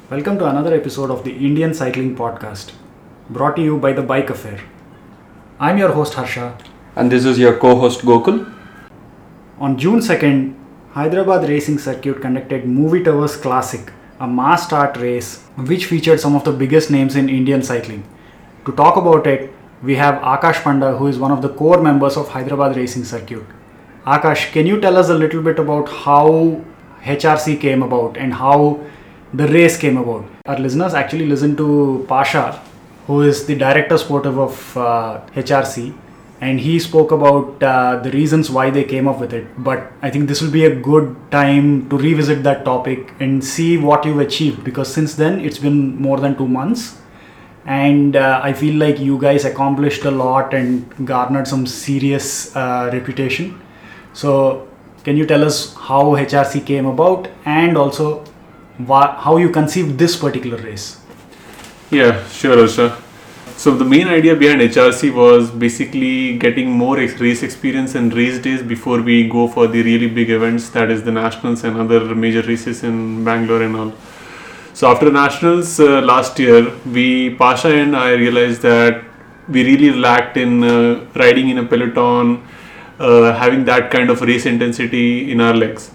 Welcome to another episode of the Indian Cycling Podcast, brought to you by The Bike Affair. I'm your host Harsha. And this is your co-host Gokul. On June 2nd, Hyderabad Racing Circuit conducted Movie Towers Classic, a mass start race which featured some of the biggest names in Indian cycling. To talk about it, we have Akash Panda, who is one of the core members of Hyderabad Racing Circuit. Akash, can you tell us a little bit about how HRC came about and how the race came about? Our listeners actually listen to Pasha, who is the director sportive of HRC, and he spoke about the reasons why they came up with it. But I think this will be a good time to revisit that topic and see what you've achieved, because since then it's been more than 2 months, and I feel like you guys accomplished a lot and garnered some serious reputation. So can you tell us how HRC came about and also how you conceived this particular race? Yeah, sure, Harsha. So the main idea behind HRC was basically getting more race experience and race days before we go for the really big events, that is the nationals and other major races in Bangalore and all. So after nationals last year, Pasha and I realized that we really lacked in riding in a peloton, having that kind of race intensity in our legs.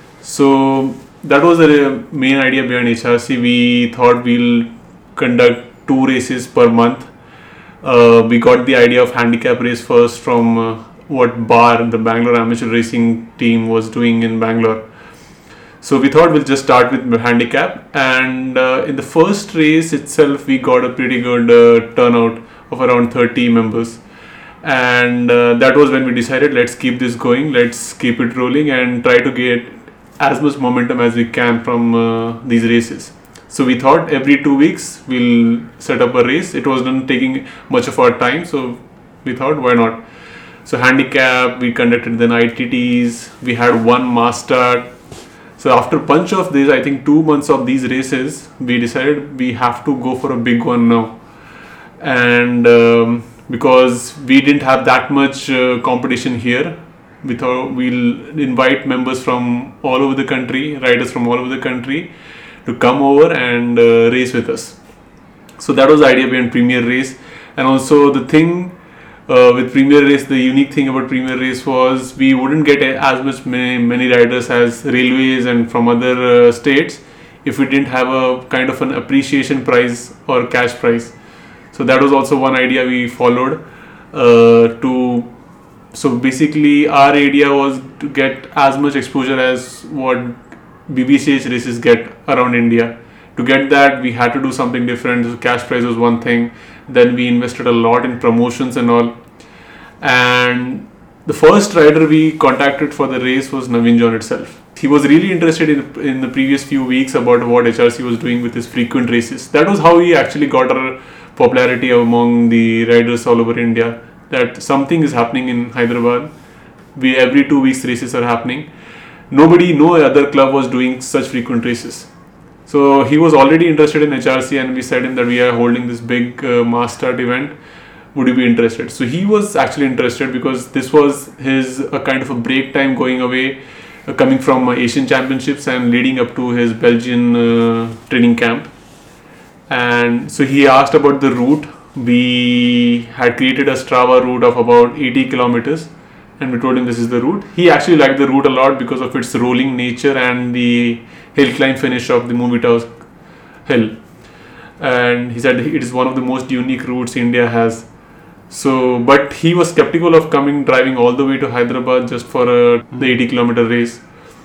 So that was the main idea behind HRC. We thought we'll conduct 2 races per month. We got the idea of handicap race first from what BAR, the Bangalore Amateur Racing Team, was doing in Bangalore. So we thought we'll just start with handicap, and in the first race itself we got a pretty good turnout of around 30 members. And that was when we decided, let's keep this going, let's keep it rolling and try to get as much momentum as we can from these races. So we thought every 2 weeks we'll set up a race. It wasn't taking much of our time, so we thought, why not? So handicap, we conducted then ITTs, we had one mass start. So after a bunch of these, I think 2 months of these races, we decided we have to go for a big one now. And because we didn't have that much competition here, we thought we'll invite members from all over the country, riders from all over the country, to come over and race with us. So that was the idea behind Premier Race. And also the thing with Premier Race, the unique thing about Premier Race was we wouldn't get as much many riders as railways and from other states if we didn't have a kind of an appreciation prize or cash prize. So that was also one idea we followed so basically our idea was to get as much exposure as what BBCH races get around India. To get that, we had to do something different. So cash prize was one thing. Then we invested a lot in promotions and all. And the first rider we contacted for the race was Naveen John itself. He was really interested in the previous few weeks about what HRC was doing with his frequent races. That was how we actually got our popularity among the riders all over India. That something is happening in Hyderabad. Every 2 weeks races are happening. No other club was doing such frequent races. So he was already interested in HRC, and we said him that we are holding this big mass start event. Would you be interested? So he was actually interested because this was his a kind of a break time going away, coming from Asian Championships and leading up to his Belgian training camp. And so he asked about the route. We had created a Strava route of about 80 kilometers. And we told him this is the route. He actually liked the route a lot because of its rolling nature and the hill climb finish of the Movie Towers hill. And he said it is one of the most unique routes India has. So, but he was skeptical of driving all the way to Hyderabad just for the 80 kilometer race.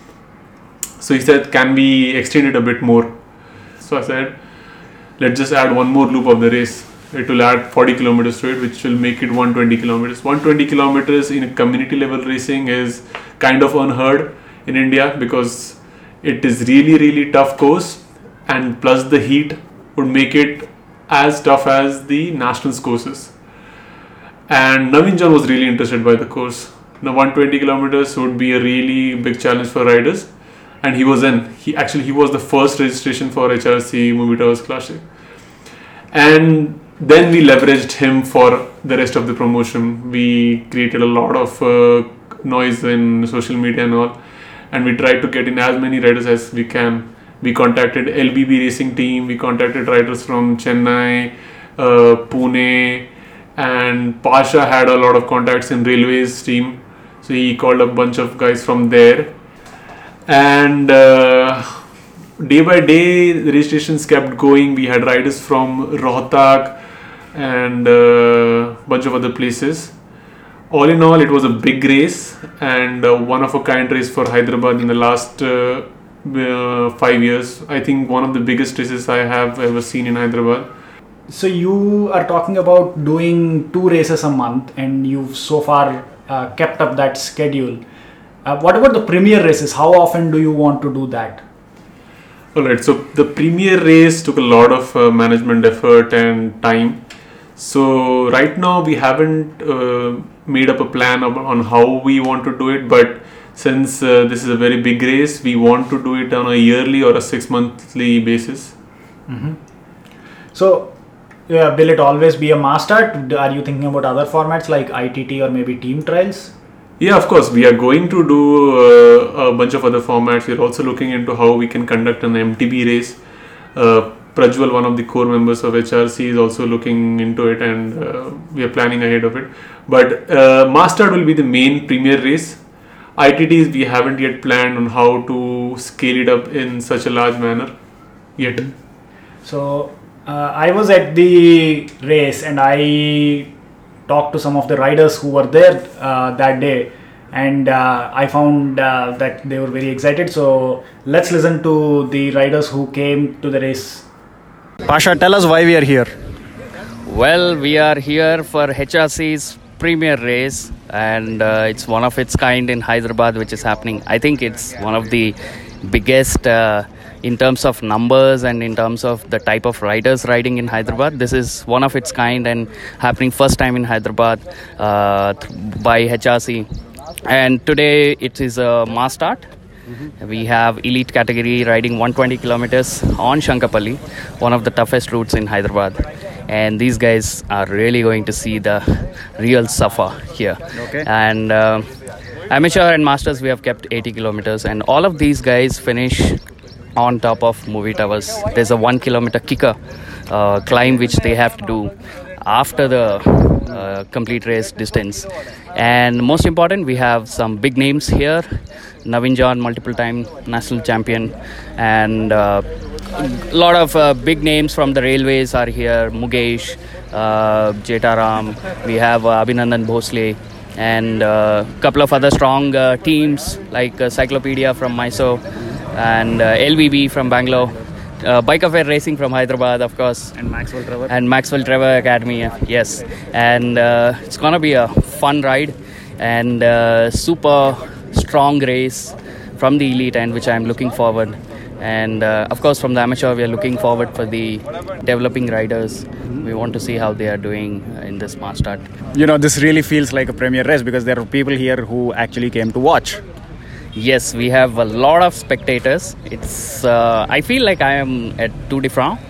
So he said, can we extend it a bit more? So I said, let's just add one more loop of the race. It will add 40 kilometers to it, which will make it 120 kilometers. 120 kilometers in a community level racing is kind of unheard in India because it is really tough course, and plus the heat would make it as tough as the nationals courses. And Naveen John was really interested by the course. Now 120 kilometers would be a really big challenge for riders, and he was in. He was the first registration for HRC Movie Towers Classic. And then we leveraged him for the rest of the promotion. We created a lot of noise in social media and all, and we tried to get in as many riders as we can. We contacted LBB racing team. We contacted riders from Chennai, Pune, and Pasha had a lot of contacts in railways team. So he called a bunch of guys from there. And day by day, the registrations kept going. We had riders from Rohtak and a bunch of other places. All in all, it was a big race and one of a kind race for Hyderabad in the last 5 years. I think one of the biggest races I have ever seen in Hyderabad. So you are talking about doing 2 races a month, and you've so far kept up that schedule. What about the premier races? How often do you want to do that? Alright, so the premier race took a lot of management effort and time. So right now we haven't made up a plan on how we want to do it, but since this is a very big race, we want to do it on a yearly or a 6-monthly basis. Mm-hmm. So will it always be a mass start? Are you thinking about other formats like ITT or maybe team trials? Yeah, of course. We are going to do a bunch of other formats. We're also looking into how we can conduct an MTB race. Prajwal, one of the core members of HRC, is also looking into it, and we are planning ahead of it. But mass start will be the main premier race. ITTs, we haven't yet planned on how to scale it up in such a large manner yet. So I was at the race and I talked to some of the riders who were there that day, and I found that they were very excited. So let's listen to the riders who came to the race. Pasha, tell us why we are here. Well, we are here for HRC's premier race, and it's one of its kind in Hyderabad, which is happening. I think it's one of the biggest in terms of numbers and in terms of the type of riders riding in Hyderabad. This is one of its kind and happening first time in Hyderabad by HRC. And today it is a mass start. We have elite category riding 120 kilometers on Shankapalli, one of the toughest routes in Hyderabad. And these guys are really going to see the real suffer here. Okay. And amateur and masters, we have kept 80 kilometers. And all of these guys finish on top of movie towers. There's a 1 kilometer kicker climb which they have to do after the complete race distance. And most important, we have some big names here. Naveen John, multiple time national champion, and a lot of big names from the railways are here. Mukesh, Jetaram, we have Abhinandan Bhosle, and a couple of other strong teams like Cyclopedia from Mysore and LBB from Bangalore. Bike Affair Racing from Hyderabad, of course. And Maxwell Trevor. And Maxwell Trevor Academy, yes. And it's going to be a fun ride and super strong race from the elite end, which I'm looking forward. And of course, from the amateur, we are looking forward for the developing riders. We want to see how they are doing in this mass start. You know, this really feels like a premier race because there are people here who actually came to watch. Yes, we have a lot of spectators. It's I feel like I am at Tour de France.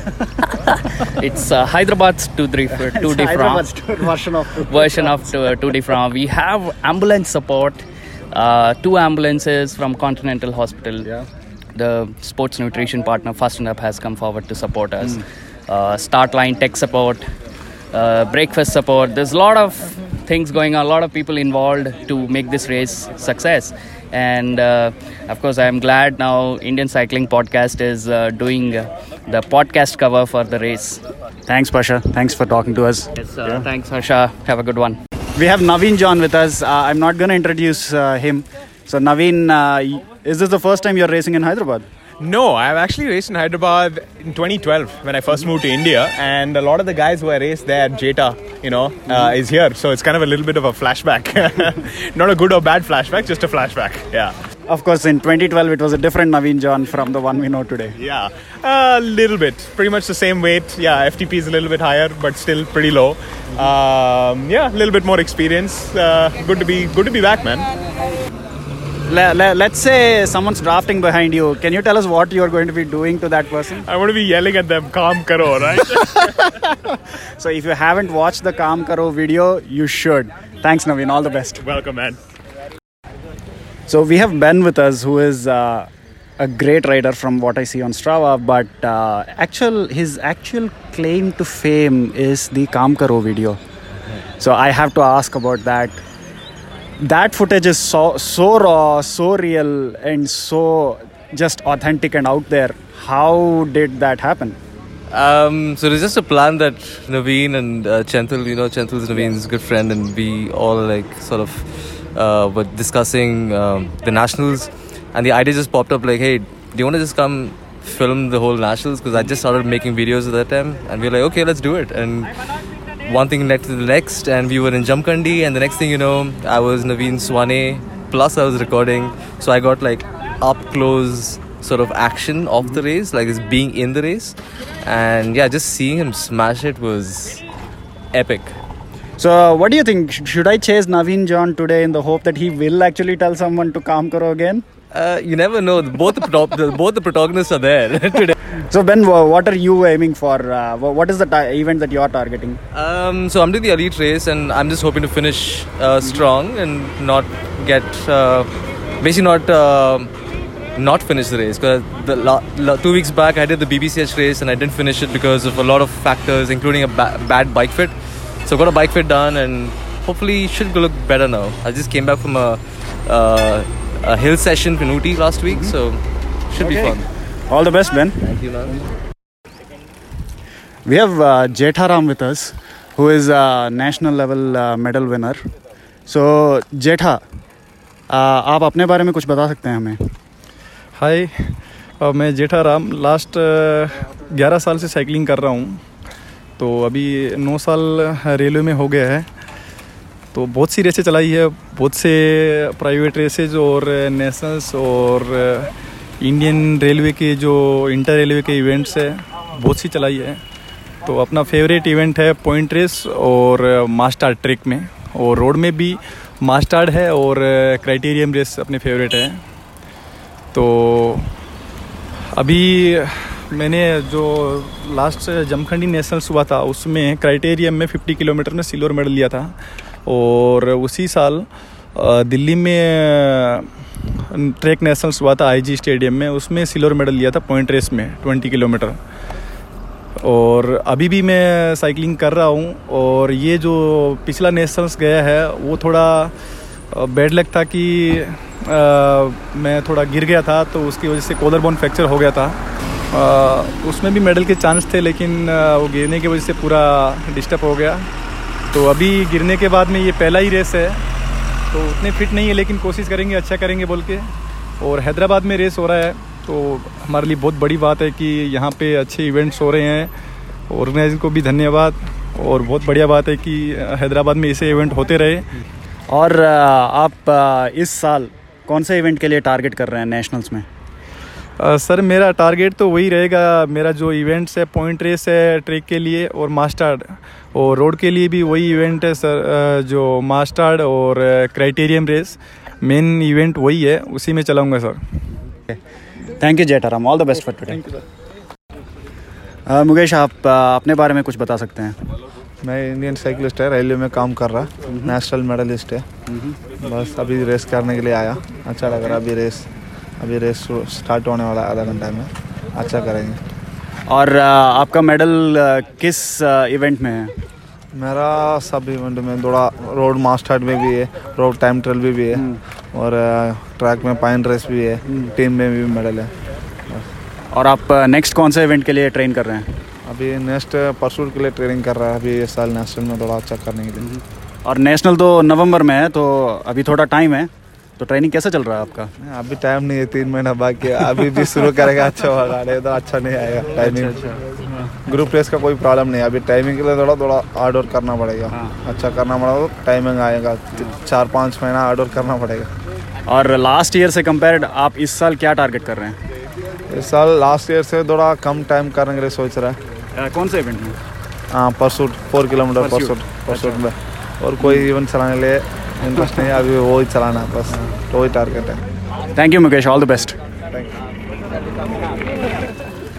It's Hyderabad's Tour de France version of Tour de France. We have ambulance support, 2 ambulances from Continental Hospital. Yeah. The sports nutrition partner Fasten Up has come forward to support us. Start line tech support, breakfast support. There's a lot of things going on, a lot of people involved to make this race success. And of course, I am glad now Indian Cycling Podcast is doing the podcast cover for the race. Thanks, Pasha. Thanks for talking to us. Yes, Thanks, Harsha. Have a good one. We have Naveen John with us. I'm not going to introduce him. So, Naveen, is this the first time you're racing in Hyderabad? No, I've actually raced in Hyderabad in 2012 when I first moved to India, and a lot of the guys who I raced there, Jeta, is here. So it's kind of a little bit of a flashback. Not a good or bad flashback, just a flashback. Yeah. Of course, in 2012, it was a different Naveen John from the one we know today. Yeah, a little bit. Pretty much the same weight. Yeah, FTP is a little bit higher, but still pretty low. Yeah, a little bit more experience. Good to be back, man. Let's say someone's drafting behind you. Can you tell us what you're going to be doing to that person? I want to be yelling at them, "Kaam karo," right? So if you haven't watched the Kaam Karo video, you should. Thanks, Naveen. All the best. Welcome, man. So we have Ben with us, who is a great rider from what I see on Strava, but his actual claim to fame is the Kaam Karo video. So I have to ask about that. That footage is so raw, so real, and so just authentic and out there. How did that happen? So there's just a plan that Naveen and Chenthil, Chenthil's Naveen's good friend, and we all sort of were discussing the nationals, and the idea just popped up hey, do you want to just come film the whole nationals? Because I just started making videos at that time, and we were like, okay, let's do it. And one thing led to the next, and we were in Jamkhandi, and the next thing you know, I was Naveen Swane, plus I was recording, so I got up close sort of action of the race, this being in the race, and yeah, just seeing him smash it was epic. So what do you think? Should I chase Naveen John today in the hope that he will actually tell someone to Kaam Karo again? You never know. Both the protagonists are there today. So Ben, what are you aiming for? What is the event that you are targeting? So I'm doing the elite race, and I'm just hoping to finish strong and not get not finish the race. Because 2 weeks back I did the BBCH race and I didn't finish it because of a lot of factors, including a bad bike fit. So I got a bike fit done, and hopefully it should look better now. I just came back from a hill session in Ooty last week, so should be fun. All the best, Ben. Thank you, man. We have Jetha with us, who is a national level medal winner. So Jetha, आप अपने बारे में कुछ बता सकते हैं हमें? हाय, मैं जेठा राम लास्ट 11 साल से साइकिलिंग कर रहा हूँ. तो अभी 9 साल रेलवे में हो गया है. तो बहुत सी रेसें चलाई है, बहुत से प्राइवेट रेसेज और नेशनल्स और इंडियन रेलवे के जो इंटर रेलवे के इवेंट्स है बहुत सी चलाई है. तो अपना फेवरेट इवेंट है पॉइंट रेस और मास्टार ट्रैक में, और रोड में भी मास्टार्ड है और क्राइटेरियम रेस अपने फेवरेट है. तो अभी मैंने जो लास्ट जमखंडी नेशनल्स हुआ था उसमें क्राइटेरियम में 50 किलोमीटर में सिल्वर मेडल लिया था, और उसी साल दिल्ली में ट्रैक नेशनल्स हुआ था IG स्टेडियम में, उसमें सिल्वर मेडल लिया था पॉइंट रेस में 20 किलोमीटर. और अभी भी मैं साइकिलिंग कर रहा हूँ, और ये जो पिछला नेशनल्स गया है वो थोड़ा बैड लक था कि मैं थोड़ा गिर गया था, तो उसकी वजह से कॉलर बोन फ्रैक्चर हो गया था. उसमें भी मेडल के चांस थे, लेकिन वो गिरने की वजह से पूरा डिस्टर्ब हो गया. तो अभी गिरने के बाद में ये पहला ही रेस है, तो उतने फिट नहीं है, लेकिन कोशिश करेंगे अच्छा करेंगे बोल के. और हैदराबाद में रेस हो रहा है, तो हमारे लिए बहुत बड़ी बात है कि यहाँ पे अच्छे इवेंट्स हो रहे हैं. ऑर्गेनाइजर को भी धन्यवाद, और बहुत बढ़िया बात है कि हैदराबाद में ऐसे इवेंट होते रहे. और आप इस साल कौन से इवेंट के लिए टारगेट कर रहे हैं नेशनल्स में? सर मेरा टारगेट तो वही रहेगा. मेरा जो इवेंट्स है पॉइंट रेस है ट्रैक के लिए और मास्टार्ड, और रोड के लिए भी वही इवेंट है सर, जो मास्टार्ड और क्राइटेरियम रेस. मेन इवेंट वही है, उसी में चलाऊंगा sir. Thank you Jetharam, all the best for today. Mukesh, आप अपने बारे में कुछ बता सकते हैं? मैं इंडियन साइकिलिस्ट है, रेलवे में काम कर रहा, नेशनल मेडलिस्ट है. बस अभी रेस करने के लिए आया, अच्छा लग रहा. अभी रेस स्टार्ट होने वाला है, आधा घंटा में. अच्छा करेंगे. और आपका मेडल किस इवेंट में है? मेरा सब इवेंट में थोड़ा, रोड मास्टर्ड में भी है, रोड टाइम ट्रायल भी है, और ट्रैक में पाइन रेस भी है, टीम में भी मेडल है. और आप नेक्स्ट कौन से इवेंट के लिए ट्रेन कर रहे हैं? अभी नेक्स्ट परसूट के लिए ट्रेनिंग कर रहा है. अभी इस साल नेशनल में थोड़ा अच्छा करने के लिए. और नेशनल तो नवंबर में है, तो अभी थोड़ा टाइम है. तो ट्रेनिंग कैसा चल रहा है आपका? अभी टाइम नहीं है, 3 महीना बाकी है. अभी भी शुरू करेगा अच्छा होगा, नहीं तो अच्छा नहीं आएगा. टाइमिंग ग्रुप रेस का कोई प्रॉब्लम नहीं है. अभी टाइमिंग के लिए थोड़ा हार्ड वर्क करना पड़ेगा. अच्छा करना पड़ेगा तो टाइमिंग आएगा. 4-5 महीना हार्ड वर्क करना पड़ेगा. और लास्ट ईयर से कंपेयर्ड आप इस साल क्या टारगेट कर रहे हैं? इस साल लास्ट ईयर से थोड़ा कम टाइम करने के लिए सोच रहा है. कौन से इवेंट में? हाँ, परसूट 4 किलोमीटर परसूट में. और कोई इवेंट चलाने के लिए इंटरेस्ट नहीं है, अभी वो ही चलाना है बस, तो वही टारगेट है. Thank you Mukesh, all the best.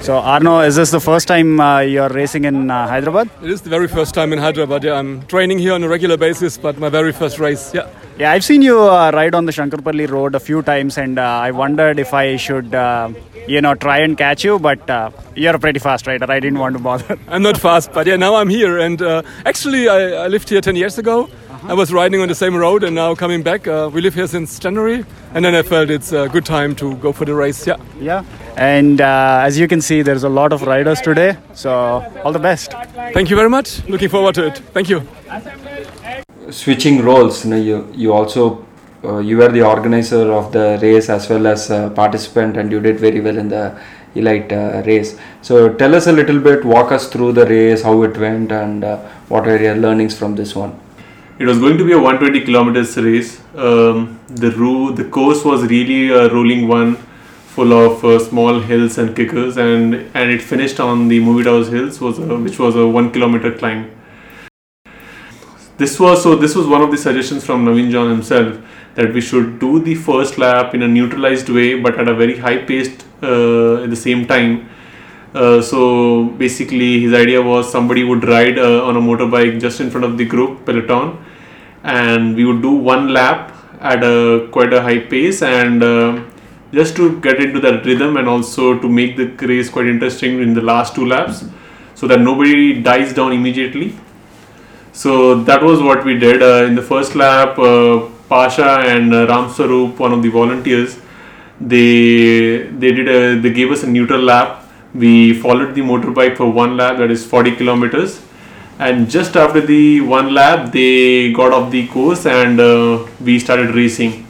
So Arno, is this the first time you're racing in Hyderabad? It is the very first time in Hyderabad. Yeah, I'm training here on a regular basis, but my very first race. Yeah. Yeah, I've seen you ride on the Shankarpalli road a few times, and I wondered if I should, try and catch you. But you're a pretty fast rider. I didn't want to bother. I'm not fast, but yeah, now I'm here. And actually, I lived here 10 years ago. I was riding on the same road, and now coming back. We live here since January, and then I felt it's a good time to go for the race. Yeah. Yeah. And as you can see, there's a lot of riders today. So all the best. Thank you very much. Looking forward to it. Thank you. Switching roles, you also you were the organizer of the race as well as a participant, and you did very well in the elite race. So tell us a little bit, walk us through the race, how it went, and what were your learnings from this one. It was going to be a 120 kilometers race. The course was really a rolling one, full of small hills and kickers, and it finished on the Movie Towers Hills, which was a 1 kilometer climb. This was one of the suggestions from Naveen John himself, that we should do the first lap in a neutralized way, but at a very high pace at the same time. So basically his idea was somebody would ride on a motorbike just in front of the group peloton, and we would do one lap at quite a high pace, and just to get into that rhythm, and also to make the race quite interesting in the last two laps, so that nobody dies down immediately. So that was what we did. In the first lap, Pasha and Ram Sarup, one of the volunteers, they gave us a neutral lap. We followed the motorbike for one lap, that is 40 kilometers. And just after the one lap, they got off the course, and we started racing.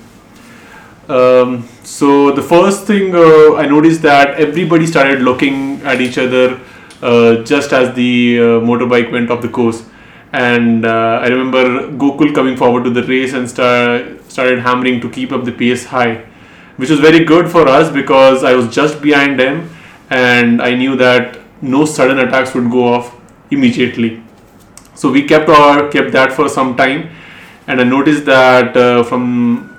So the first thing I noticed that everybody started looking at each other just as the motorbike went off the course. And I remember Gokul coming forward to the race and started hammering to keep up the pace high, which was very good for us because I was just behind him, and I knew that no sudden attacks would go off immediately. So we kept that for some time, and I noticed that from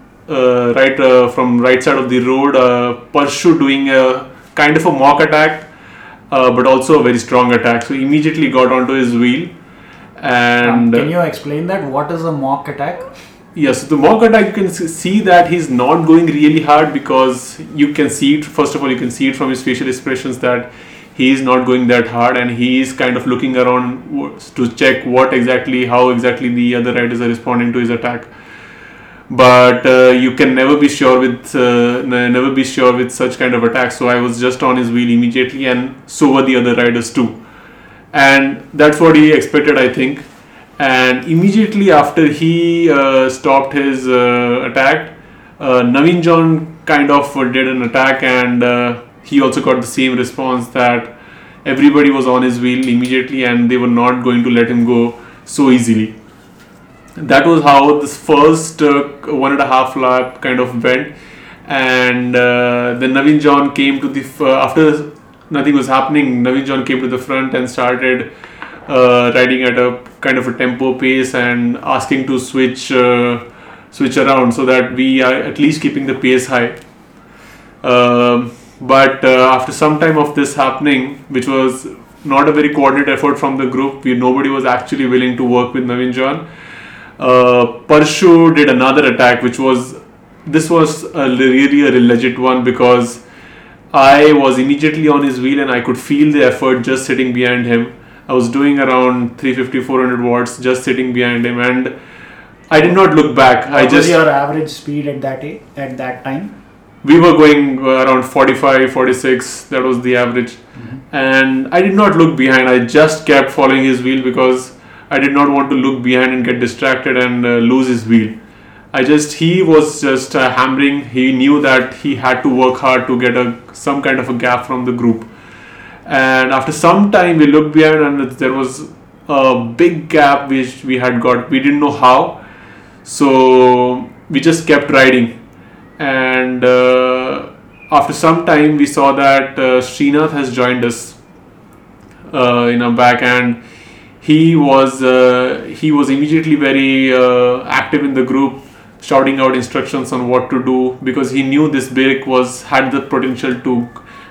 right side of the road, Parshu doing a kind of a mock attack, but also a very strong attack. So immediately got onto his wheel. And can you explain that? What is a mock attack? Yes, the mock attack, you can see that he's not going really hard, because you can see it. First of all, you can see it from his facial expressions that he is not going that hard, and he is kind of looking around to check how exactly the other riders are responding to his attack. But you can never be sure with such kind of attacks. So I was just on his wheel immediately, and so were the other riders too. And that's what he expected, I think. And immediately after he stopped his attack, Naveen John kind of did an attack, and he also got the same response, that everybody was on his wheel immediately and they were not going to let him go so easily. That was how this first 1.5 lap kind of went. And then Naveen John came to after nothing was happening, Naveen John came to the front and started riding at a kind of a tempo pace and asking to switch around, so that we are at least keeping the pace high. But after some time of this happening, which was not a very coordinated effort from the group, nobody was actually willing to work with Naveen John. Parshu did another attack, this was really a legit one, because I was immediately on his wheel and I could feel the effort just sitting behind him. I was doing around 350-400 watts just sitting behind him, and I did not look back. What was your average speed at that time? We were going around 45, 46. That was the average. Mm-hmm. And I did not look behind. I just kept following his wheel because I did not want to look behind and get distracted and lose his wheel. He was just hammering. He knew that he had to work hard to get some kind of a gap from the group. And after some time, we looked behind and there was a big gap which we had got. We didn't know how. So we just kept riding. And after some time, we saw that Srinath has joined us in our back, and he was immediately very active in the group, shouting out instructions on what to do, because he knew this break had the potential to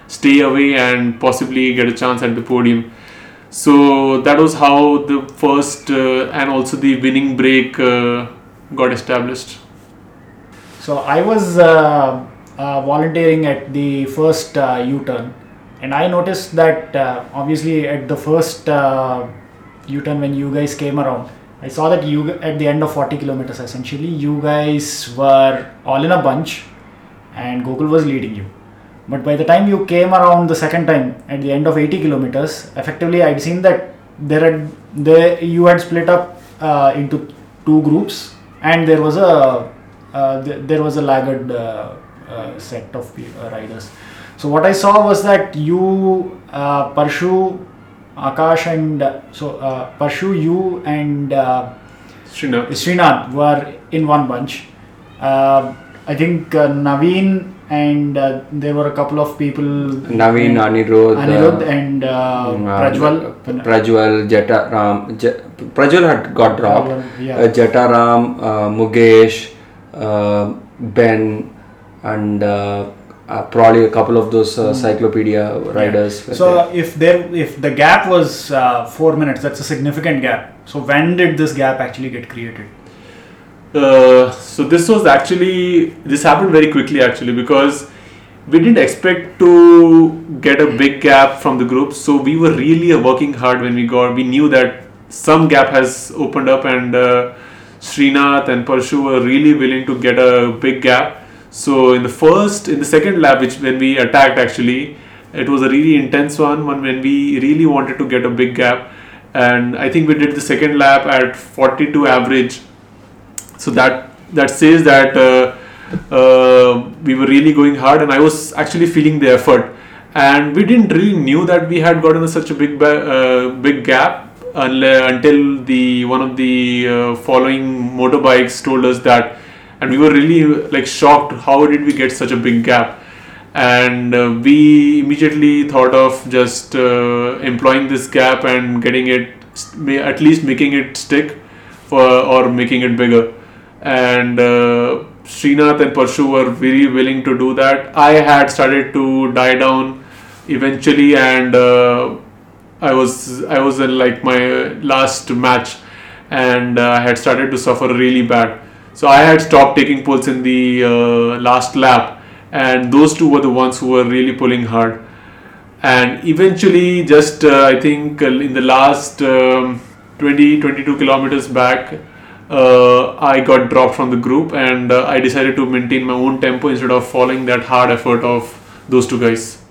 stay away and possibly get a chance at the podium. So that was how the first and also the winning break got established. So I was volunteering at the first U-turn, and I noticed that obviously at the first U-turn when you guys came around, I saw that you at the end of 40 kilometers essentially you guys were all in a bunch and Gokul was leading you. But by the time you came around the second time at the end of 80 kilometers, effectively I'd seen that you had split up into two groups, and there was a laggard set of riders. So what I saw was that you, Parshu, Akash, and Parshu, you and Srinath were in one bunch. I think Naveen and there were a couple of people. Naveen, Anirudh and Prajwal, Jetaram. Prajwal had got dropped. Jetaram, Mukesh, Ben, and probably a couple of those cyclopedia riders. Yeah. So if the gap was 4 minutes, that's a significant gap. So when did this gap actually get created? So this happened very quickly actually, because we didn't expect to get a big gap from the group. So we were really working hard when we knew that some gap has opened up, and Srinath and Parshu were really willing to get a big gap. So in the second lap, when we attacked actually, it was a really intense one when we really wanted to get a big gap, and I think we did the second lap at 42 average. So that says that we were really going hard, and I was actually feeling the effort, and we didn't really knew that we had gotten such a big gap until one of the following motorbikes told us that, and we were really shocked. How did we get such a big gap? And we immediately thought of just employing this gap and getting it, at least making it stick or making it bigger. And Srinath and Parshu were very willing to do that. I had started to die down eventually, and I was in my last match, and I had started to suffer really bad. So I had stopped taking pulls in the last lap, and those two were the ones who were really pulling hard. And eventually, just I think in the last 22 kilometers back, I got dropped from the group, and I decided to maintain my own tempo instead of following that hard effort of those two guys.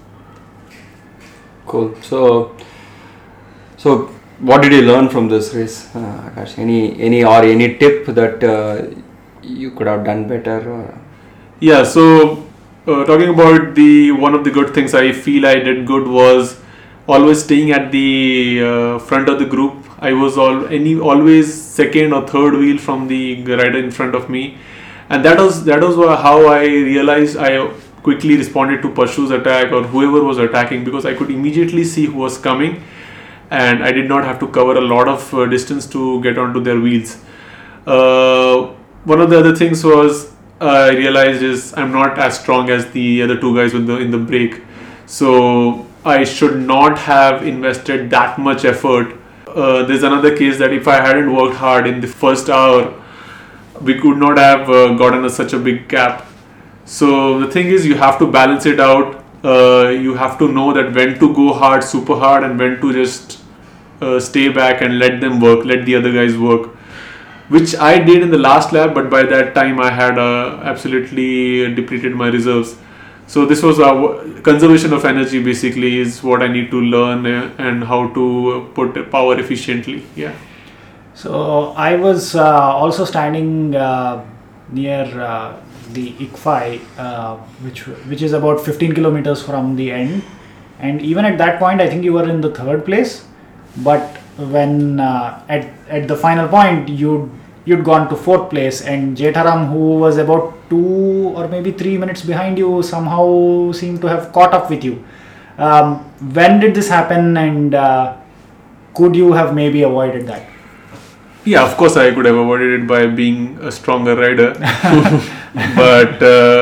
Cool. So what did you learn from this race, Akash? Any tip that you could have done better? Or? Yeah. So talking about one of the good things I feel I did good was always staying at the front of the group. I was always second or third wheel from the rider in front of me, and that was how I realized I quickly responded to Parshu's attack or whoever was attacking, because I could immediately see who was coming, and I did not have to cover a lot of distance to get onto their wheels. One of the other things was I realized is I'm not as strong as the other two guys in the break, so I should not have invested that much effort. There's another case that if I hadn't worked hard in the first hour, we could not have gotten such a big gap. So the thing is, you have to balance it out. You have to know that when to go hard, super hard, and when to just stay back and let the other guys work, which I did in the last lap, but by that time I had absolutely depleted my reserves. So this was conservation of energy basically is what I need to learn, and how to put power efficiently. Yeah. So I was also standing near the ICFI, which is about 15 kilometers from the end, and even at that point I think you were in the third place, but when at the final point you'd gone to fourth place, and Jetaram, who was about 2 or maybe 3 minutes behind you, somehow seemed to have caught up with you. When did this happen, and could you have maybe avoided that? Yeah, of course I could have avoided it by being a stronger rider. But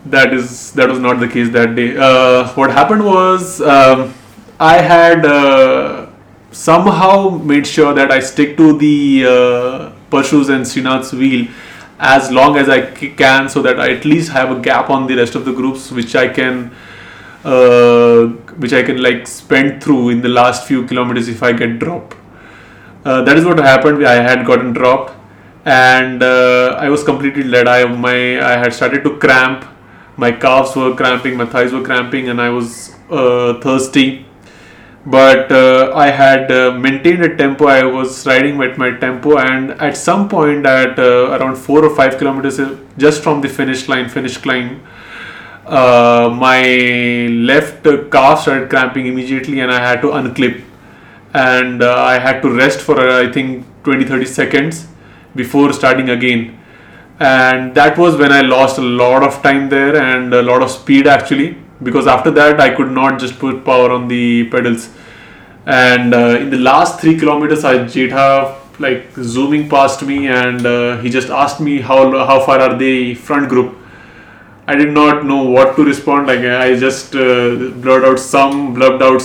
that was not the case that day. What happened was I had somehow made sure that I stick to the Parshus and Srinath's wheel as long as I can, so that I at least have a gap on the rest of the groups, which I can like spend through in the last few kilometers if I get dropped. That is what happened. I had gotten dropped, and I was completely led. I had started to cramp. My calves were cramping, my thighs were cramping, and I was thirsty. But I had maintained a tempo. I was riding with my tempo, and at some point, at around 4 or 5 kilometers, just from the finish climb, my left calf started cramping immediately, and I had to unclip. And I had to rest for I think 20-30 seconds before starting again. And that was when I lost a lot of time there and a lot of speed actually, because after that I could not just put power on the pedals. And in the last 3 kilometers, Jetha like zooming past me, and he just asked me how far are they front group. I did not know what to respond. Like I just blurted out some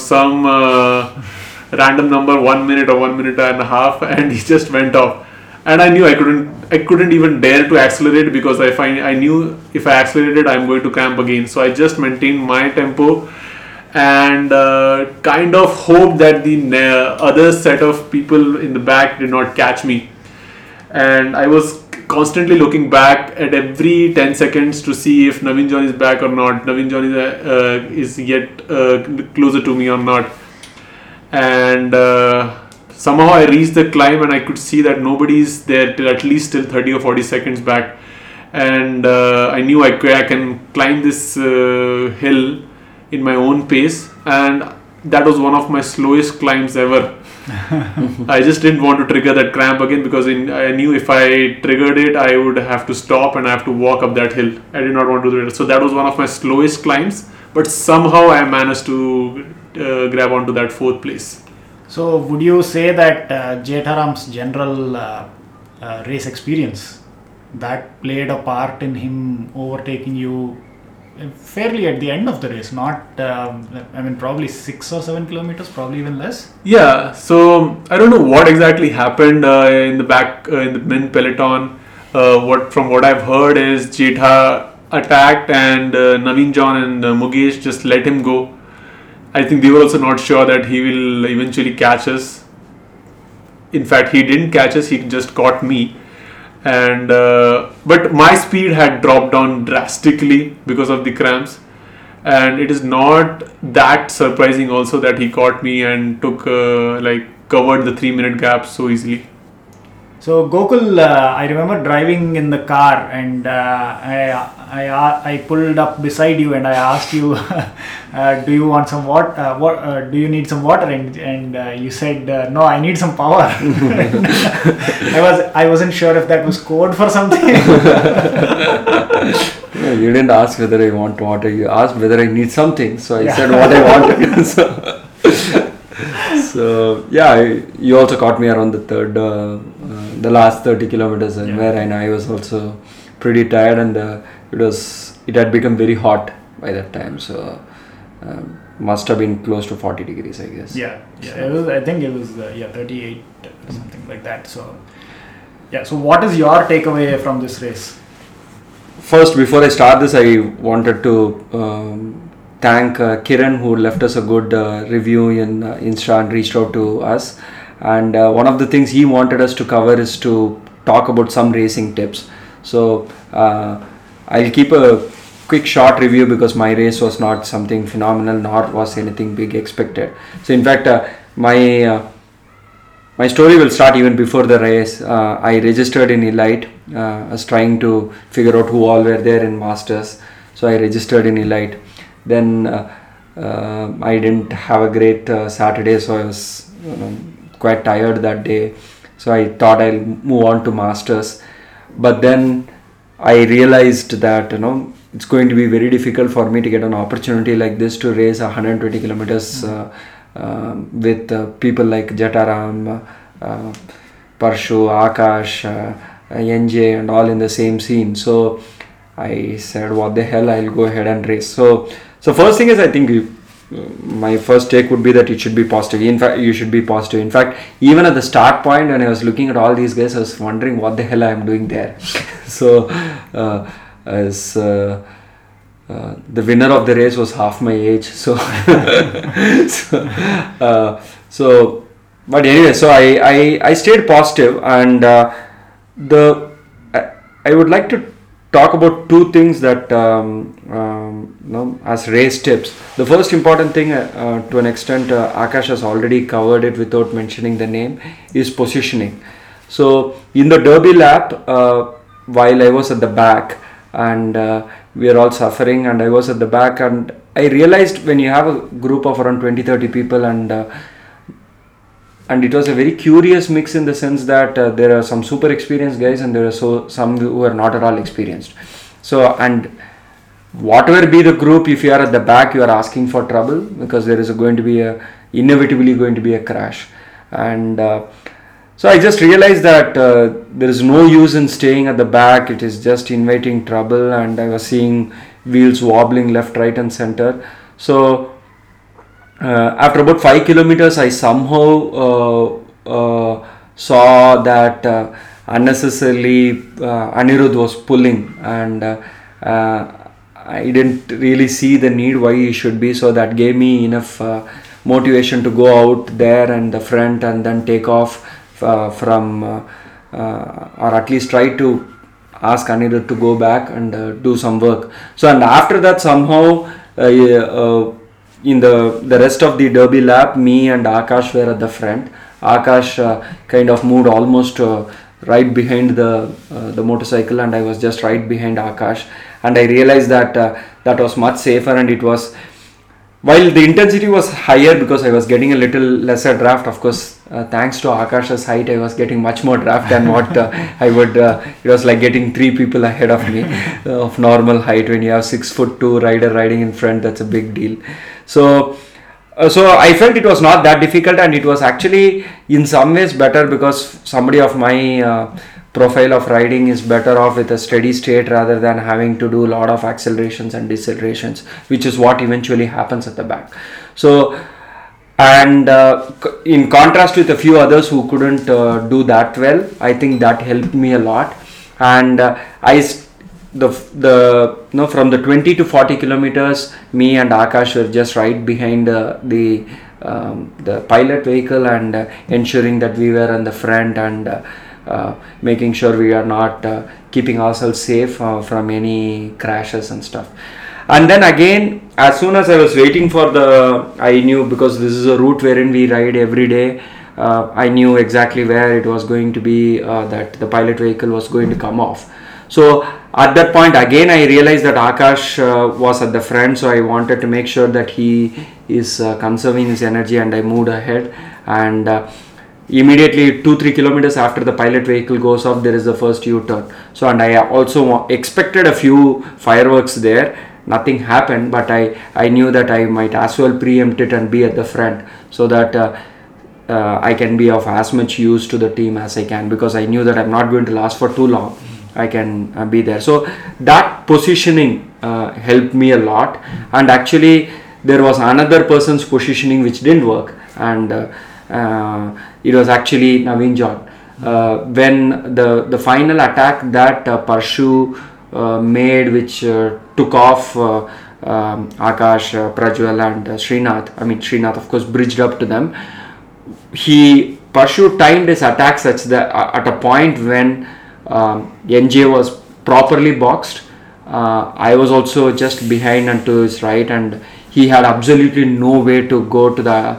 random number, 1 minute or 1 minute and a half, and he just went off. And I knew I couldn't even dare to accelerate, because I knew if I accelerated I'm going to cramp again. So I just maintained my tempo and kind of hoped that the other set of people in the back did not catch me. And I was constantly looking back at every 10 seconds to see if Naveen John is back or not, Naveen John is yet closer to me or not. And somehow I reached the climb, and I could see that nobody's there till at least 30 or 40 seconds back. And I knew I can climb this hill in my own pace, and that was one of my slowest climbs ever. I just didn't want to trigger that cramp again, because I knew if I triggered it, I would have to stop and I have to walk up that hill. I did not want to do it. So that was one of my slowest climbs, but somehow I managed to grab onto that 4th place. So would you say that Jetha Ram's general race experience that played a part in him overtaking you fairly at the end of the race? Not, probably 6 or 7 kilometers, probably even less. Yeah, so I don't know what exactly happened in the back in the men peloton. From what I've heard is Jetha attacked, and Naveen John and Mukesh just let him go. I think they were also not sure that he will eventually catch us. In fact, he didn't catch us; he just caught me. And but my speed had dropped down drastically because of the cramps, and it is not that surprising also that he caught me and took covered the 3-minute gap so easily. So Gokul, I remember driving in the car, and I pulled up beside you and I asked you, do you want some water? Do you need some water? And you said, no, I need some power. I wasn't sure if that was code for something. No, you didn't ask whether I want water. You asked whether I need something. So I said what I wanted. So you also caught me around the last 30 kilometers where I was also pretty tired, and it had become very hot by that time. So must have been close to 40 degrees, I guess. Yeah. I think it was 38 or something like that. So so what is your takeaway from this race? First, before I start this, I wanted to thank Kiran, who left us a good review in Insta and reached out to us. And one of the things he wanted us to cover is to talk about some racing tips. So I'll keep a quick short review, because my race was not something phenomenal, nor was anything big expected. So in fact, my story will start even before the race. I registered in Elite. I was trying to figure out who all were there in Masters. So I registered in Elite. Then I didn't have a great Saturday, so I was quite tired that day. So I thought I'll move on to Masters. But then I realized that it's going to be very difficult for me to get an opportunity like this to race 120 kilometers with people like Jetha Ram, Parshu, Akash, NJ, and all in the same scene. So I said, what the hell, I'll go ahead and race. So first thing is, I think my first take would be that it should be positive. In fact, you should be positive. In fact, even at the start point when I was looking at all these guys, I was wondering what the hell I am doing there. So as the winner of the race was half my age, so but anyway, so I stayed positive, and I would like to talk about two things that as race tips. The first important thing, to an extent, Akash has already covered it without mentioning the name, is positioning. So in the Derby lap, while I was at the back, and we are all suffering, and I was at the back, and I realized when you have a group of around 20-30 people, and it was a very curious mix in the sense that there are some super experienced guys, and there are some who are not at all experienced. So, and whatever be the group, if you are at the back, you are asking for trouble, because there is inevitably going to be a crash. And so I just realized that there is no use in staying at the back. It is just inviting trouble, and I was seeing wheels wobbling left, right and center. So after about 5 kilometers, I somehow saw that unnecessarily Anirudh was pulling, and I didn't really see the need why he should be. So that gave me enough motivation to go out there and the front, and then take off from or at least try to ask Anirudh to go back and do some work. So, and after that, somehow in the rest of the Derby lap, me and Akash were at the front. Akash kind of moved almost right behind the motorcycle, and I was just right behind Akash, and I realized that that was much safer, and it was, while the intensity was higher because I was getting a little lesser draft. Of course, thanks to Akash's height, I was getting much more draft than what I would. It was like getting 3 people ahead of me of normal height. When you have 6'2" rider riding in front, that's a big deal. So I felt it was not that difficult, and it was actually in some ways better, because somebody of my profile of riding is better off with a steady state rather than having to do a lot of accelerations and decelerations, which is what eventually happens at the back. So, and in contrast with a few others who couldn't do that well, I think that helped me a lot. And from the 20 to 40 kilometers, me and Akash were just right behind the pilot vehicle, and ensuring that we were in the front, and making sure we are not keeping ourselves safe from any crashes and stuff. And then again, as soon as I was waiting for I knew, because this is a route wherein we ride every day, I knew exactly where it was going to be, that the pilot vehicle was going to come off. So at that point, again, I realized that Akash was at the front, so I wanted to make sure that he is conserving his energy, and I moved ahead. And immediately 2-3 kilometers after the pilot vehicle goes off, there is the first U-turn. So, and I also expected a few fireworks there. Nothing happened, but I knew that I might as well preempt it and be at the front, so that I can be of as much use to the team as I can, because I knew that I'm not going to last for too long. I can be there. So that positioning helped me a lot. And actually there was another person's positioning which didn't work, and it was actually Naveen John. When the final attack that Parshu made, which took off Akash, Prajwal and Srinath. I mean, Srinath of course bridged up to them. Parshu timed his attack such that at a point when NJ was properly boxed, I was also just behind and to his right, and he had absolutely no way to go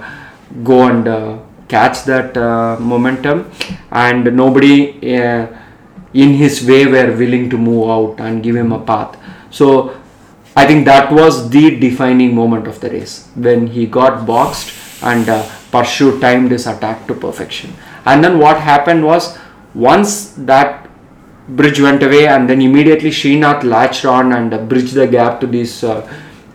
and catch that momentum, and nobody in his way were willing to move out and give him a path. So I think that was the defining moment of the race, when he got boxed and Parshu timed his attack to perfection. And then what happened was, once that bridge went away, and then immediately Srinath latched on and bridged the gap to these 2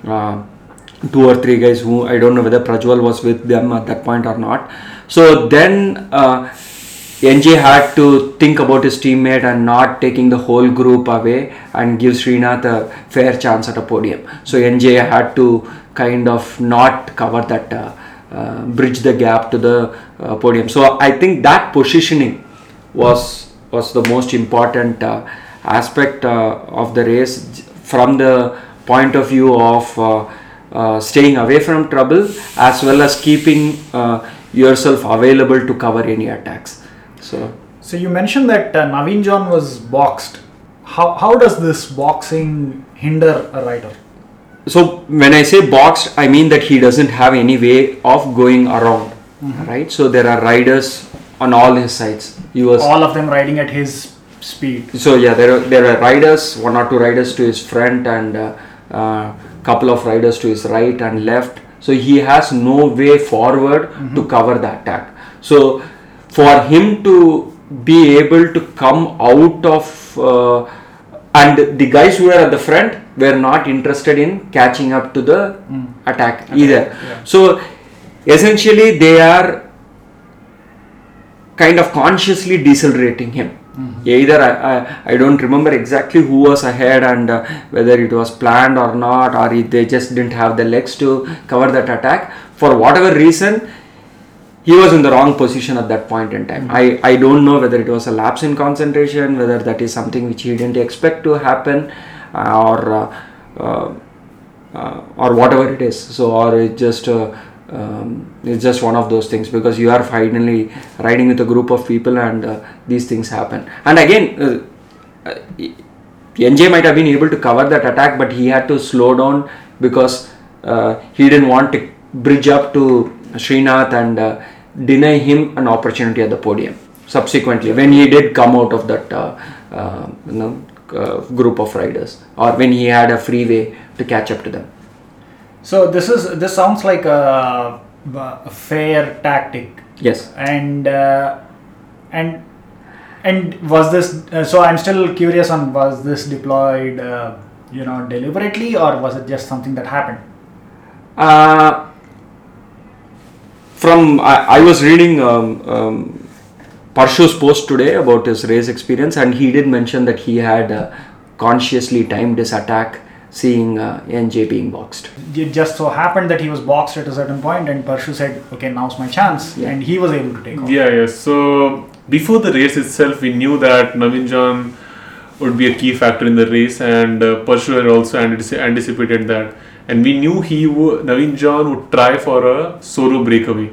or 3 guys who I don't know whether Prajwal was with them at that point or not. So then NJ had to think about his teammate and not taking the whole group away and give Srinath a fair chance at a podium. So NJ had to kind of not cover that, bridge the gap to the podium. So I think that positioning was the most important aspect of the race, from the point of view of staying away from trouble as well as keeping yourself available to cover any attacks. So you mentioned that Naveen John was boxed. How does this boxing hinder a rider? So when I say boxed, I mean that he doesn't have any way of going around, right? So there are riders on all his sides. All of them riding at his speed. So yeah, there are riders, 1 or 2 riders to his front and couple of riders to his right and left. So he has no way forward to cover the attack. So for him to be able to come out of and the guys who were at the front were not interested in catching up to the attack either. Yeah. So essentially they are kind of consciously decelerating him. Either I don't remember exactly who was ahead and whether it was planned or not, or they just didn't have the legs to cover that attack. For whatever reason, he was in the wrong position at that point in time. I don't know whether it was a lapse in concentration, whether that is something which he didn't expect to happen, or whatever it is. So, or it's just one of those things, because you are finally riding with a group of people and these things happen. And again, NJ might have been able to cover that attack, but he had to slow down because he didn't want to bridge up to Srinath and deny him an opportunity at the podium subsequently when he did come out of that group of riders, or when he had a freeway to catch up to them. So this sounds like a fair tactic. Yes. And was this? So I'm still curious on, was this deployed, deliberately, or was it just something that happened? I was reading Parshu's post today about his race experience, and he did mention that he had consciously timed his attack, seeing NJ being boxed. It just so happened that he was boxed at a certain point, and Parshu said, okay, now's my chance, and he was able to take off. Yeah. So before the race itself, we knew that Naveen John would be a key factor in the race, and Parshu had also anticipated that. And we knew Naveen John would try for a solo breakaway.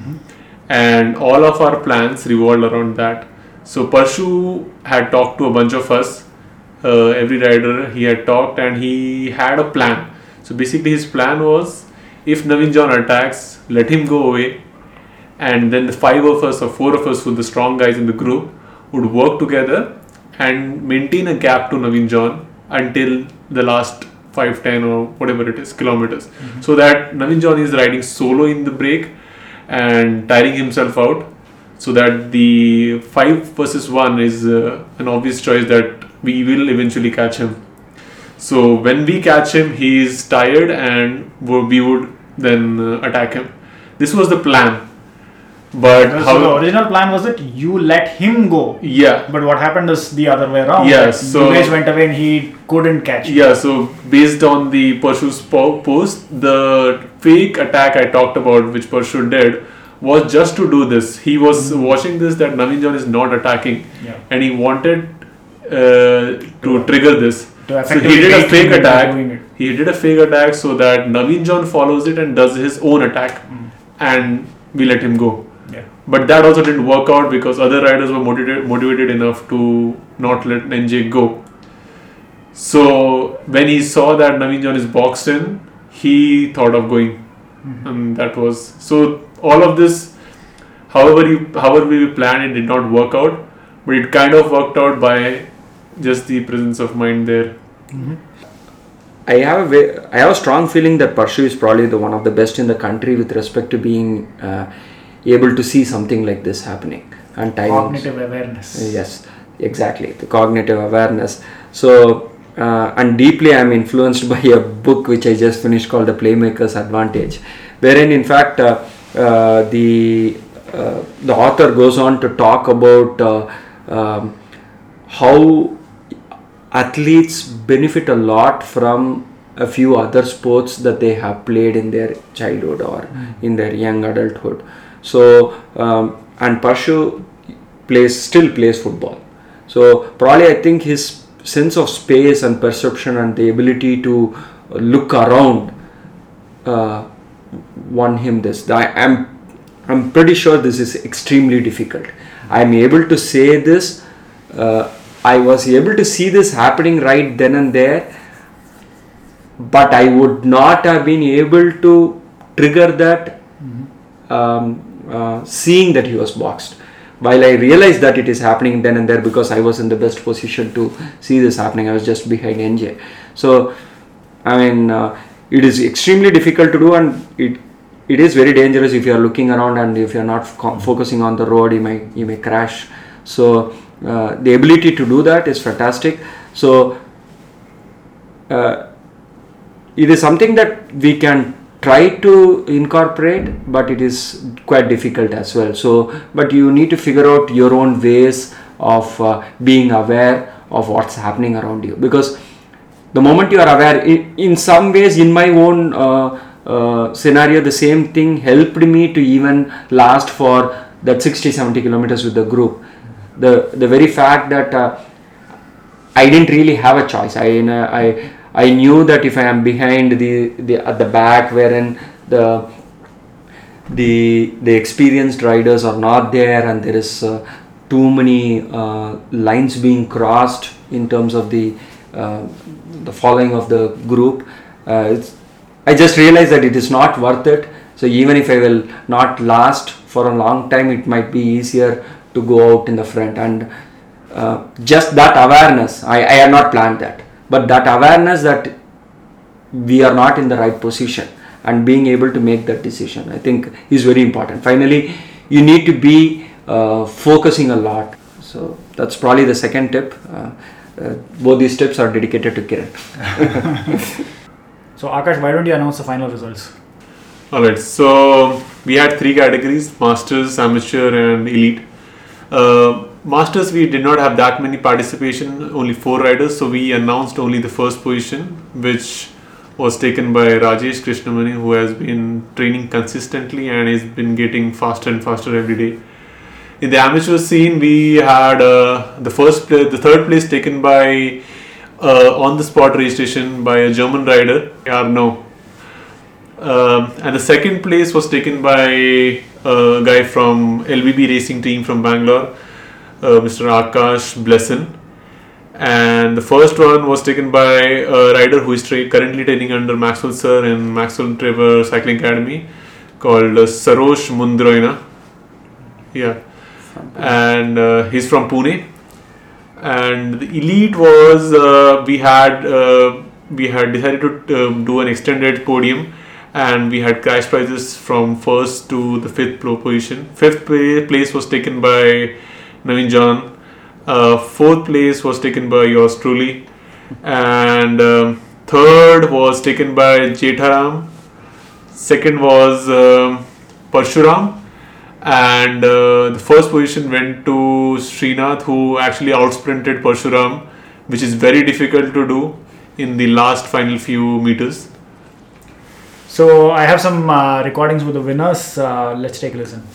And all of our plans revolved around that. So Parshu had talked to a bunch of us, every rider he had talked, and he had a plan. So basically his plan was, if Naveen John attacks, let him go away, and then the 5 of us or 4 of us, with the strong guys in the group, would work together and maintain a gap to Naveen John until the last 5, 10 or whatever it is kilometers, so that Naveen John is riding solo in the break and tiring himself out, so that the 5 versus 1 is an obvious choice that we will eventually catch him. So when we catch him, he is tired, and we would then attack him. This was the plan. But so the original plan was that you let him go. Yeah. But what happened is the other way around. Yeah. So you guys went away and he couldn't catch you. Yeah. So based on the Parshu's post, the fake attack I talked about, which Parshu did, was just to do this. He was watching this, that Naveen John is not attacking, and he wanted to trigger this. So he did a fake attack. He did a fake attack so that Naveen John follows it and does his own attack, and we let him go. But that also didn't work out because other riders were motivated enough to not let NJ go. So when he saw that Naveen John is boxed in, he thought of going, and that was so. All of this, however we planned, it did not work out, but it kind of worked out by just the presence of mind there. I have a strong feeling that Parshu is probably one of the best in the country with respect to being able to see something like this happening and timing. Cognitive awareness. Yes, exactly, the cognitive awareness. So and deeply I am influenced by a book which I just finished called The Playmaker's Advantage, wherein in fact the the author goes on to talk about how athletes benefit a lot from a few other sports that they have played in their childhood or in their young adulthood. So and Parshu still plays football. So probably I think his sense of space and perception and the ability to look around won him this. I'm pretty sure this is extremely difficult. I'm able to say this. I was able to see this happening right then and there, but I would not have been able to trigger that seeing that he was boxed. While I realized that it is happening then and there because I was in the best position to see this happening, I was just behind NJ. So, I mean, it is extremely difficult to do, and it is very dangerous if you are looking around and if you are not focusing on the road, you may crash. So, the ability to do that is fantastic. So, it is something that we can try to incorporate, but it is quite difficult as well. So, but you need to figure out your own ways of being aware of what's happening around you, because the moment you are aware, in some ways, in my own scenario, the same thing helped me to even last for that 60-70 kilometers with the group. The very fact that I didn't really have a choice. I knew that if I am behind at the back, wherein the experienced riders are not there, and there is too many lines being crossed in terms of the following of the group, I just realized that it is not worth it. So even if I will not last for a long time, it might be easier to go out in the front. And just that awareness, I had not planned that, but that awareness that we are not in the right position and being able to make that decision, I think is very important. Finally, you need to be focusing a lot. So that's probably the second tip. Both these tips are dedicated to Kiran. So Akash, why don't you announce the final results? Alright, so we had 3 categories: Masters, Amateur and Elite. Masters, we did not have that many participation, only 4 riders, so we announced only the first position, which was taken by Rajesh Krishnamani, who has been training consistently and has been getting faster and faster every day. In the amateur scene, we had the third place taken by on the spot registration by a German rider, Arno. And the second place was taken by a guy from LBB racing team from Bangalore, Mr. Akash Blesson. And the first one was taken by a rider who is currently training under Maxwell Sir in Maxwell Trevor Cycling Academy, called Sarosh Mundroina. Yeah. And he's from Pune. And the elite was we had decided to do an extended podium, and we had cash prizes from first to the 5th position. 5th place was taken by Naveen John. 4th place was taken by yours truly, and 3rd was taken by Jetharam. 2nd was Parshuram, and the first position went to Srinath, who actually outsprinted Parshuram, which is very difficult to do in the last final few meters. So I have some recordings with the winners. Let's take a listen.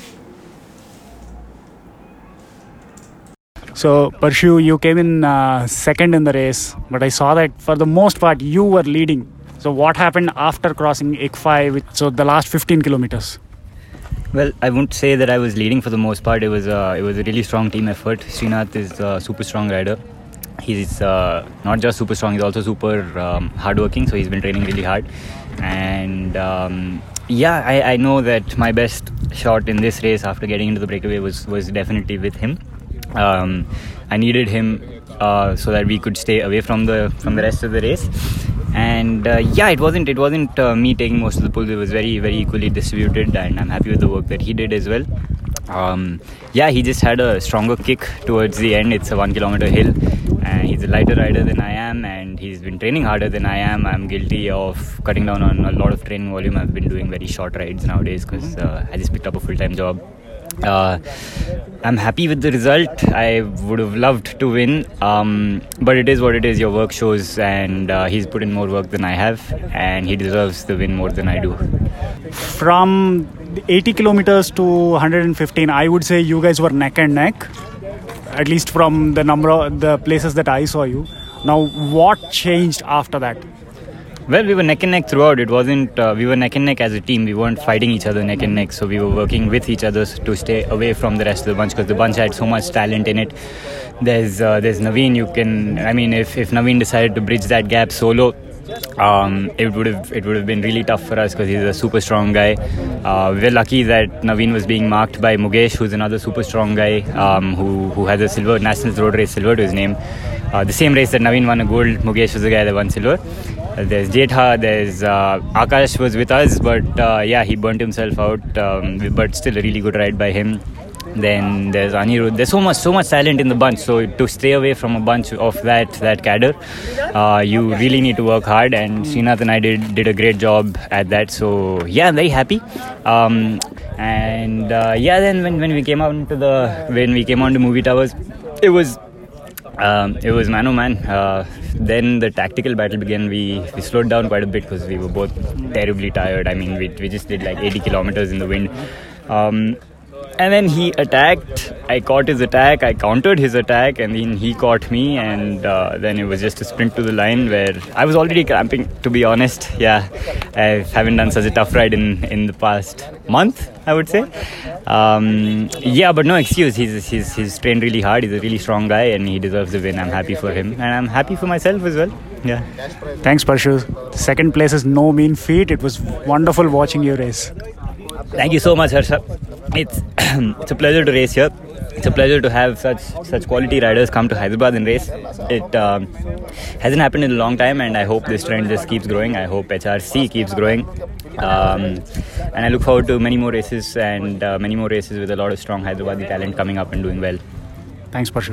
So Parshu, you came in second in the race, but I saw that for the most part you were leading. So what happened after crossing ICFI, so the last 15 kilometers? Well, I won't say that I was leading for the most part. It was a really strong team effort. Srinath is a super strong rider. He's not just super strong, he's also super hardworking. So he's been training really hard. And I know that my best shot in this race after getting into the breakaway was definitely with him. I needed him so that we could stay away from the rest of the race. And it wasn't me taking most of the pull. It was very, very equally distributed, and I'm happy with the work that he did as well. He just had a stronger kick towards the end. It's a 1 kilometer hill, and he's a lighter rider than I am, and he's been training harder than I am. I'm guilty of cutting down on a lot of training volume. I've been doing very short rides nowadays because I just picked up a full-time job. I'm happy with the result. I would have loved to win, but it is what it is. Your work shows, and he's put in more work than I have, and he deserves the win more than I do. From 80 kilometers to 115, I would say you guys were neck and neck, at least from the number of the places that I saw you. Now, what changed after that? Well, we were neck and neck throughout. It wasn't, we were neck and neck as a team. We weren't fighting each other neck and neck. So we were working with each other to stay away from the rest of the bunch, because the bunch had so much talent in it. There's Naveen. If Naveen decided to bridge that gap solo, it would have been really tough for us, because he's a super strong guy. We're lucky that Naveen was being marked by Mukesh, who's another super strong guy, who has a silver, National Road Race silver to his name. The same race that Naveen won a gold, Mukesh was the guy that won silver. There's Jetha, there's Akash was with us, but he burnt himself out, but still a really good ride by him. Then there's Anirudh. There's so much talent in the bunch. So to stay away from a bunch of that cadre, you really need to work hard. And Srinath and I did a great job at that. So I'm very happy. Then when we came on to Movie Towers, it was man oh man. Then the tactical battle began. We slowed down quite a bit because we were both terribly tired. I mean, we just did like 80 kilometers in the wind. And then he attacked, I caught his attack, I countered his attack, and then he caught me, and then it was just a sprint to the line where I was already cramping, to be honest. I haven't done such a tough ride in the past month, I would say. But no excuse, he's trained really hard, he's a really strong guy, and he deserves the win. I'm happy for him, and I'm happy for myself as well. Yeah. Thanks, Parshu. Second place is no mean feat. It was wonderful watching you race. Thank you so much, Harsha. It's a pleasure to race here. It's a pleasure to have such quality riders come to Hyderabad and race. It hasn't happened in a long time, and I hope this trend just keeps growing. I hope HRC keeps growing. And I look forward to many more races with a lot of strong Hyderabadi talent coming up and doing well. Thanks, Parshu.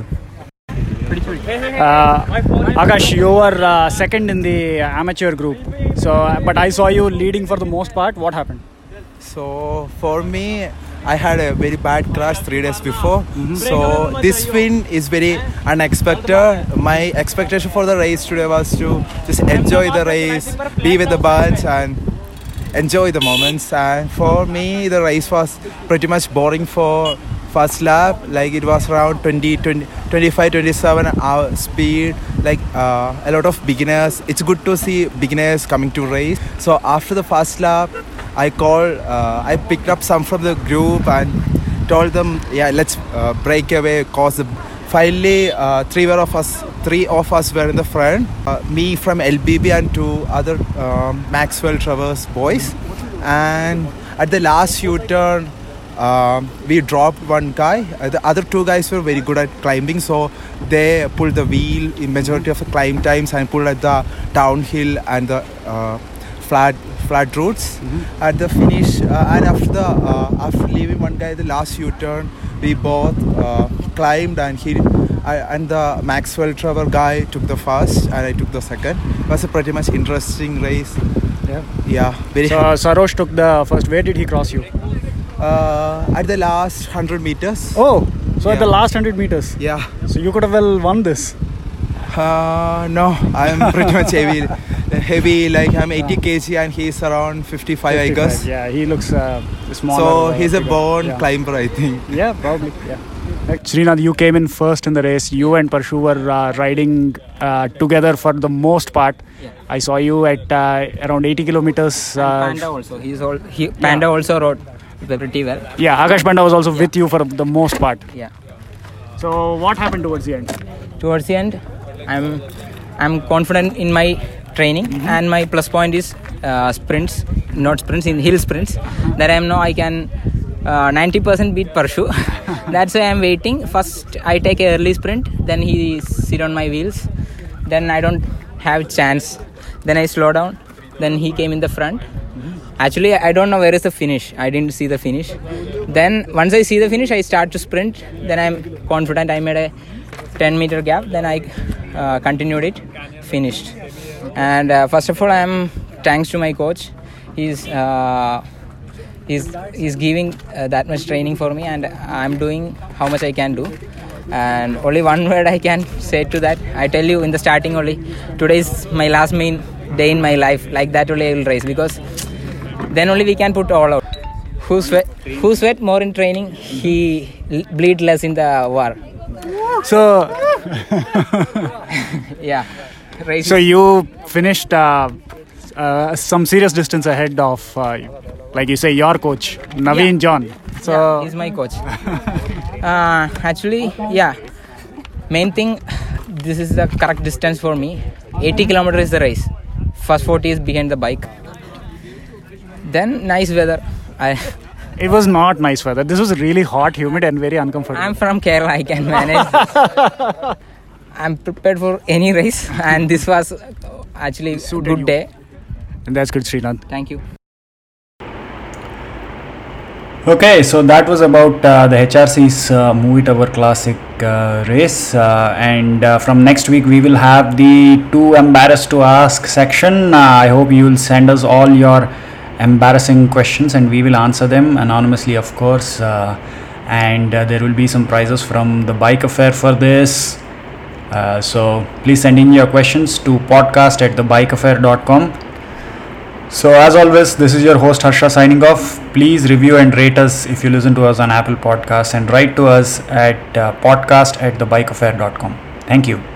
Akash, you were second in the amateur group. But I saw you leading for the most part. What happened? So for me, I had a very bad crash 3 days before. So this win is very unexpected. My expectation for the race today was to just enjoy the race, be with the bunch and enjoy the moments. And for me, the race was pretty much boring for first lap. Like it was around 25-27 hour speed. Like a lot of beginners. It's good to see beginners coming to race. So after the first lap, I picked up some from the group and told them, let's break away. Cause finally, three of us were in the front. Me from LBB and two other Maxwell Travers boys. And at the last U-turn, we dropped one guy. The other two guys were very good at climbing, so they pulled the wheel in majority of the climb times and pulled at the downhill and the flat routes. At the finish and after leaving one guy the last U-turn, we both climbed, and the Maxwell Trevor guy took the first and I took the second. It was a pretty much interesting race. Very. So Sarosh took the first. Where did he cross you? At the last 100 meters. At the last 100 meters. So you could have well won this. No, I'm pretty much heavy, like I'm 80 kg and he's around 55, I guess. Yeah, he looks smaller. So he's a born climber, I think. Yeah, probably. Yeah. Srinath, you came in first in the race. You and Parshu were riding together for the most part. I saw you at around 80 kilometers. Panda also. Panda also rode pretty well. Yeah, Akash Panda was also with you for the most part. Yeah. So what happened towards the end? Towards the end, I'm confident in my training, and my plus point is sprints, not sprints, in hill sprints. That I can 90% beat Parshu. That's why I'm waiting. First I take an early sprint, then he sit on my wheels, then I don't have chance, then I slow down, then he came in the front. Actually, I don't know where is the finish. I didn't see the finish. Then once I see the finish, I start to sprint. Then I'm confident. I made a 10-meter gap. Then I continued it, finished. And first of all, thanks to my coach. He's he's giving that much training for me, and I'm doing how much I can do. And only one word I can say to that. I tell you in the starting only, today is my last main day in my life. Like that only I will race, because then only we can put all out. Who sweat more in training, he bleed less in the war. So, yeah. Racing. So you finished some serious distance ahead of, like you say, your coach, Naveen John. So yeah, he's my coach. Actually, yeah. Main thing, this is the correct distance for me. 80 kilometers is the race. First 40 is behind the bike. Then nice weather. It was not nice weather. This was really hot, humid, and very uncomfortable. I'm from Kerala. I can manage. I'm prepared for any race, and this was actually a good day. And that's good, Srinath. Thank you. Okay, so that was about the HRC's Movie Tower Classic race. And from next week, we will have the Too Embarrassed to Ask section. I hope you will send us all your embarrassing questions and we will answer them anonymously, of course. And there will be some prizes from the Bike Affair for this. So please send in your questions to podcast@thebikeaffair.com. So as always, this is your host Harsha signing off. Please review and rate us if you listen to us on Apple Podcasts, and write to us at podcast@thebikeaffair.com. Thank you.